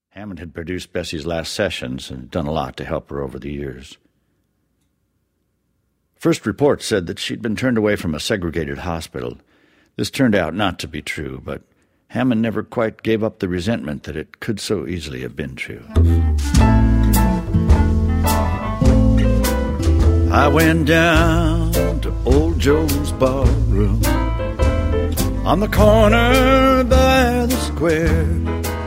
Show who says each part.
Speaker 1: Hammond had produced Bessie's last sessions and done a lot to help her over the years. First reports said that she'd been turned away from a segregated hospital. This turned out not to be true, but Hammond never quite gave up the resentment that it could so easily have been true. I went down to old Joe's barroom on the corner by the square.